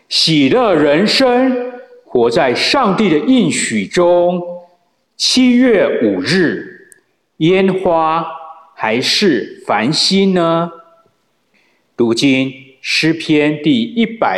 喜乐人生，活在上帝的应许中。7月5日，烟花还是繁星呢？读经诗篇第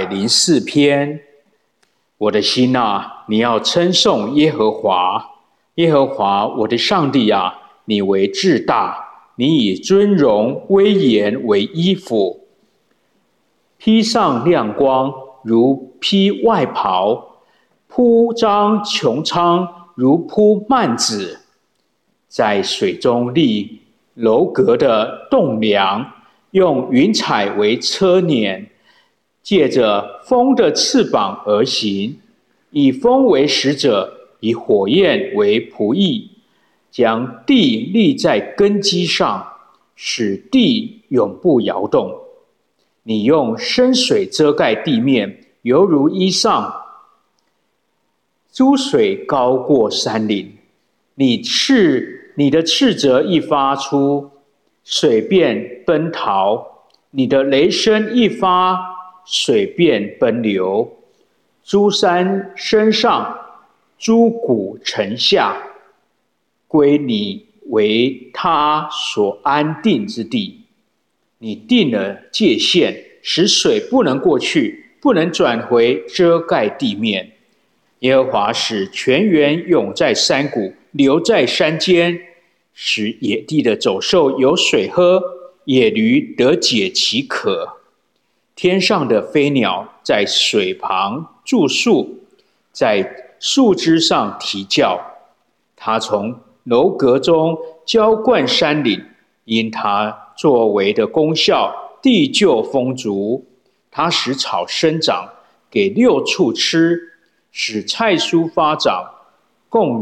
104篇。我的心啊，你要称颂耶和华。耶和华我的上帝啊，你为至大，你以尊荣威严为衣服，披上亮光如披外袍，铺张穹苍如铺幔子，在水中立楼阁的栋梁，用云彩为车辇，借着风的翅膀而行，以风为使者，以火焰为仆役，将地立在根基上，使地永不摇动。你用深水遮盖地面，犹如衣裳。诸水高过山岭，你的斥责一发出，水便奔逃；你的雷声一发，水便奔流。诸山升上，诸谷沉下，归你为他所安定之地。你定了界限，使水不能过去，不能转回遮盖地面。耶和华使泉源涌在山谷，流在山间，使野地的走兽有水喝，野驴得解其渴。天上的飞鸟在水旁住宿，在树枝上啼叫。他从楼阁中浇灌山岭，因他作为的功效，地就丰足。他使草生长，给六畜吃，使菜蔬发长，供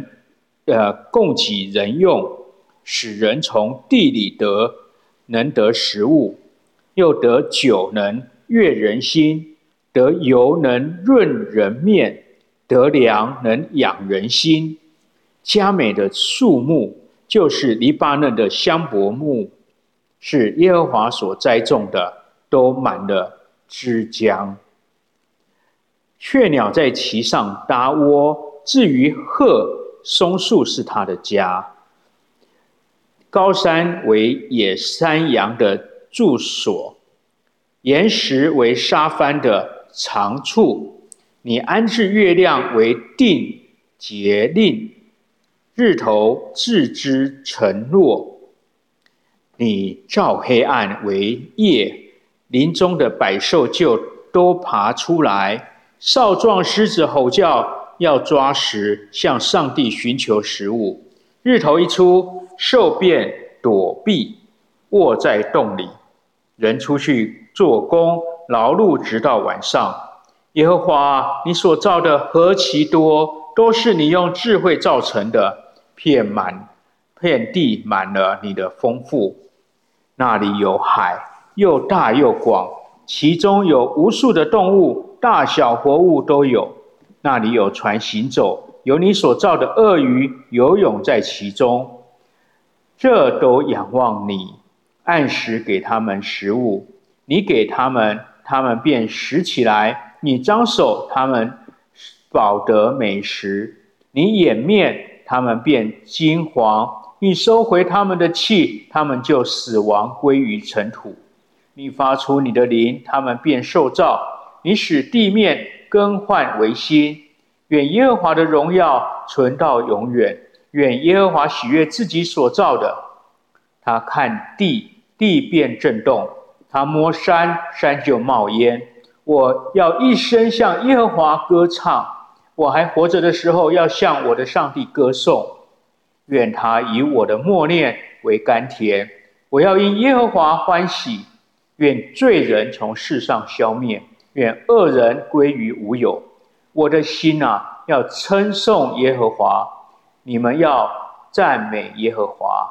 给人用，使人从地里能得食物，又得酒能悦人心，得油能润人面，得粮能养人心。佳美的树木就是黎巴嫩的香柏木，是耶和华所栽种的，都满了枝浆。雀鸟在其上搭窝，至于鹤，松树是它的家。高山为野山羊的住所，岩石为沙帆的长处。你安置月亮为定节令，日头置之承诺。你照黑暗为夜，林中的百兽就都爬出来。少壮狮子吼叫，要抓食，向上帝寻求食物。日头一出，兽便躲避，卧在洞里。人出去做工，劳碌直到晚上。耶和华，你所造的何其多，都是你用智慧造成的，遍地满了你的丰富。那里有海，又大又广，其中有无数的动物，大小活物都有。那里有船行走，有你所造的鳄鱼游泳在其中。这都仰望你，按时给他们食物。你给他们，他们便拾起来；你张手，他们饱得美食。你掩面，他们便惊惶；你收回他们的气，他们就死亡，归于尘土。你发出你的灵，他们便受造；你使地面更换为新。愿耶和华的荣耀存到永远，愿耶和华喜悦自己所造的。他看地，地便震动；他摸山，山就冒烟。我要一生向耶和华歌唱，我还活着的时候，要向我的上帝歌颂。愿他以我的默念为甘甜，我要因耶和华欢喜。愿罪人从世上消灭，愿恶人归于无有。我的心啊，要称颂耶和华，你们要赞美耶和华。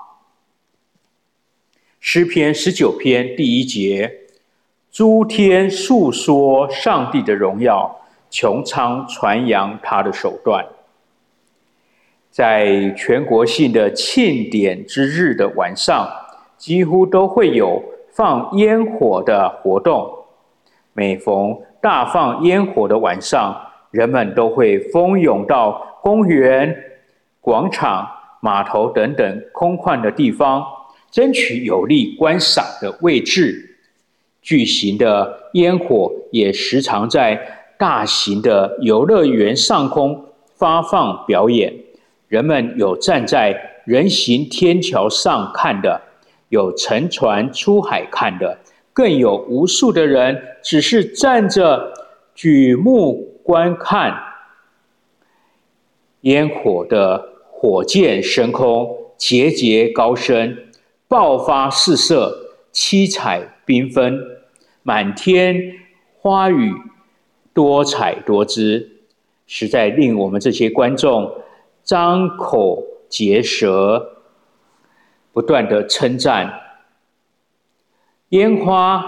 诗篇19篇第1节，诸天述说上帝的荣耀，穹苍传扬他的手段。在全国性的庆典之日的晚上，几乎都会有放烟火的活动。 每逢大放烟火的晚上，人们都会蜂拥到公园、广场、码头等等空旷的地方，争取有利观赏的位置。巨型的烟火也时常在大型的游乐园上空发放表演，人们有站在人行天桥上看的，有乘船出海看的，更有无数的人只是站着举目观看。烟火的火箭升空，节节高升，爆发四射，七彩缤纷，满天花雨，多彩多姿，实在令我们这些观众张口结舌，不断的称赞。烟花，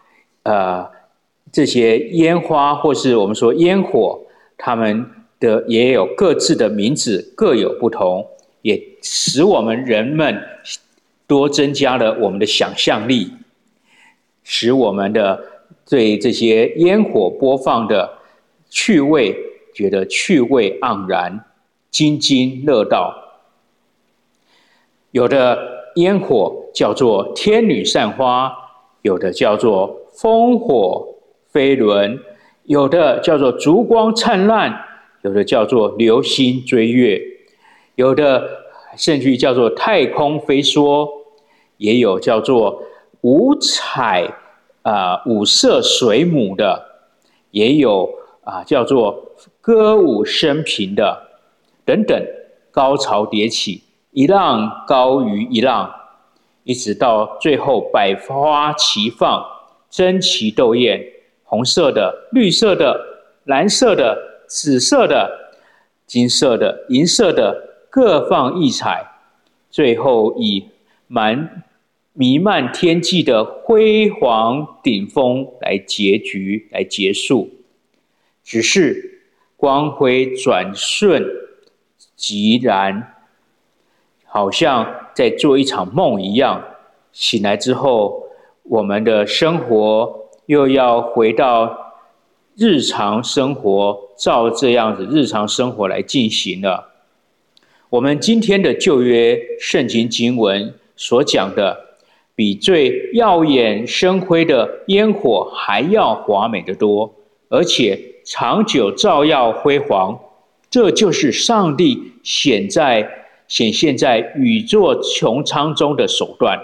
这些烟花或是我们说烟火，它们的也有各自的名字，各有不同，也使我们人们多增加了我们的想象力，使我们的对这些烟火播放的趣味觉得趣味盎然，津津乐道。有的烟火叫做天女散花，有的叫做烽火飞轮，有的叫做烛光灿烂，有的叫做流星追月，有的甚至于叫做太空飞梭，也有叫做五彩五色水母的，也有叫做歌舞升平的等等，高潮迭起，一浪高于一浪，一直到最后百花齐放，争奇斗艳，红色的、绿色的、蓝色的、紫色的、金色的、银色的，各放异彩，最后以弥漫天际的辉煌顶峰来结束。只是光辉转瞬即然，好像在做一场梦一样。醒来之后，我们的生活又要回到日常生活，照这样子日常生活来进行了。我们今天的旧约圣经经文所讲的，比最耀眼生辉的烟火还要华美得多，而且长久照耀辉煌。这就是上帝显现在宇宙穹苍中的手段。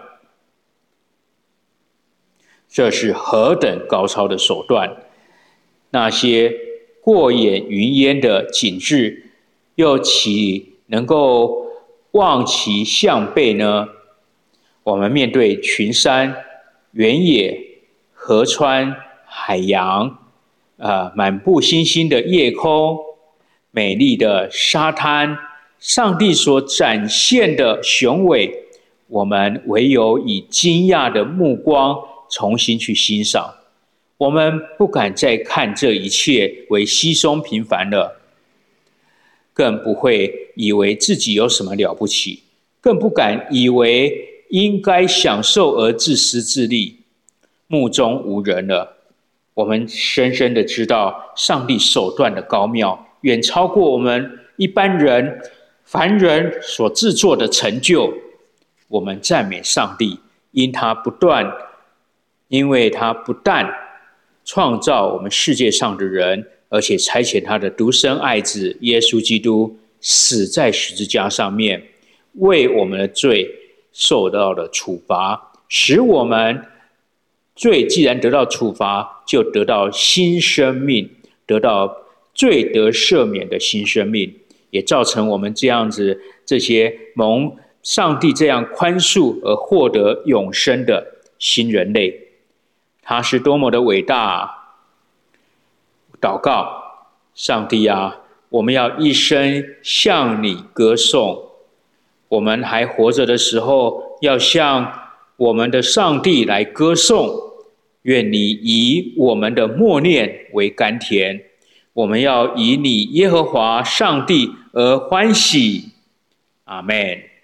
这是何等高超的手段！那些过眼云烟的景致，又岂能够望其项背呢？我们面对群山、原野、河川、海洋，满布星星的夜空，美丽的沙滩，上帝所展现的雄伟，我们唯有以惊讶的目光重新去欣赏。我们不敢再看这一切为稀松平凡了，更不会以为自己有什么了不起，更不敢以为应该享受而自私自利，目中无人了。我们深深的知道上帝手段的高妙，远超过我们一般人凡人所制作的成就。我们赞美上帝，因为他不但创造我们世界上的人，而且差遣他的独生爱子耶稣基督死在十字架上面，为我们的罪受到了处罚，使我们罪既然得到处罚，就得到新生命，得到罪得赦免的新生命，也造成我们这些蒙上帝这样宽恕而获得永生的新人类。他是多么的伟大！祷告，上帝啊，我们要一生向你歌颂。我们还活着的时候，要向我们的上帝来歌颂。愿你以我们的默念为甘甜，我们要以你耶和华上帝而欢喜。阿们。